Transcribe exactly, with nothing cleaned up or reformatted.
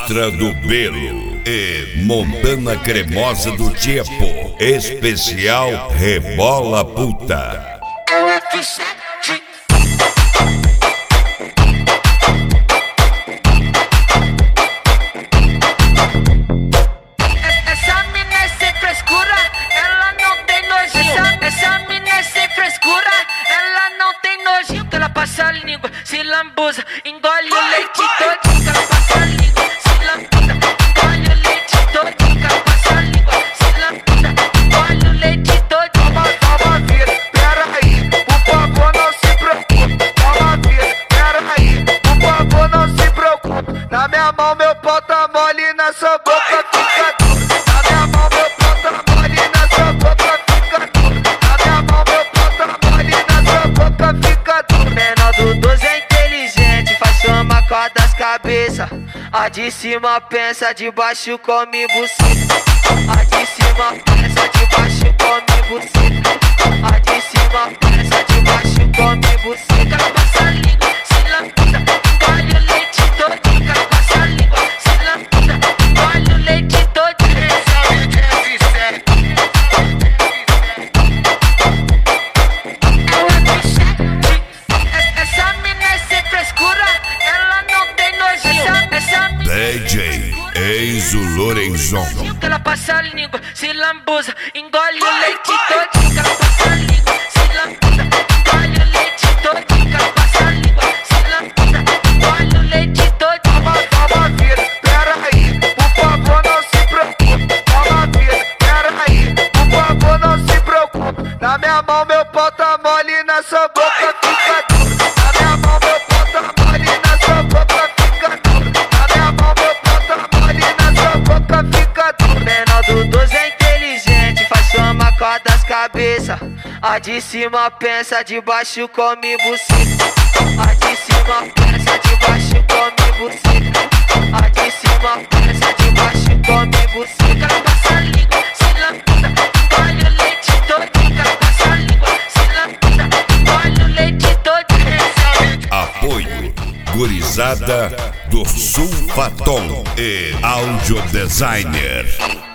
Astra do Belo e Montana Cremosa do Tiepo. Especial Rebola Puta. Essa mina é sem frescura, ela não tem nojinho. Essa mina é sem frescura, ela não tem nojinho. Que ela passa a língua, se lambuza, engole o leite todinho. Que ela passa a língua, se lambuza, engole o leite todinho. Que ela passa a língua, se lambuza, engole o leite todinho. Calma, calma, vida, pera aí, por favor não se preocupe. Calma, vida, pera aí, por favor não se preocupe. Na minha mão meu pau tá mole, na sua boca fica duro. Na minha mão meu pau tá mole, na sua boca fica duro. Na minha mão meu pau tá mole, na sua boca fica duro. Menor do doze é inteligente, faz soma com a das cabeças. A de cima pensa, de baixo come buceta. A de cima pensa, de baixo come buceta. A de cima pensa, de baixo come buceta. Ela passa a língua, se lambuza, engole o leite todinho. Ela passa a língua, se lambuza, engole o leite todinho. Essa mina é sem frescura, ela não tem nojinho. Essa mina D J Enzo Lorenzon. que ela passa a língua, se lambuza, engole o leite todinho. Que ela passa a língua, se lambuza, engole o leite todinho. Que ela passa a língua, se lambuza, engole o leite todinho. Calma, calma, vida, pera aí, por favor não se preocupe. Calma, vida, pera aí, por favor não se preocupe. Na minha mão meu pau tá mole, na sua boca fica duro. Na minha mão meu pau tá mole, na sua boca fica duro. Na minha mão meu pau tá mole, na sua boca fica duro. Menor do doze é inteligente, faz soma com a das cabeças. A de cima pensa, de baixo come buceta. A de cima pensa, de baixo come buceta. A de cima pensa, de baixo come buceta. Ela passa a língua, se lambuza, engole o leite todinho. Ela passa a língua, se lambuza, engole o leite todinho. Apoio Gurizada do Sulfatom e Audio Designer.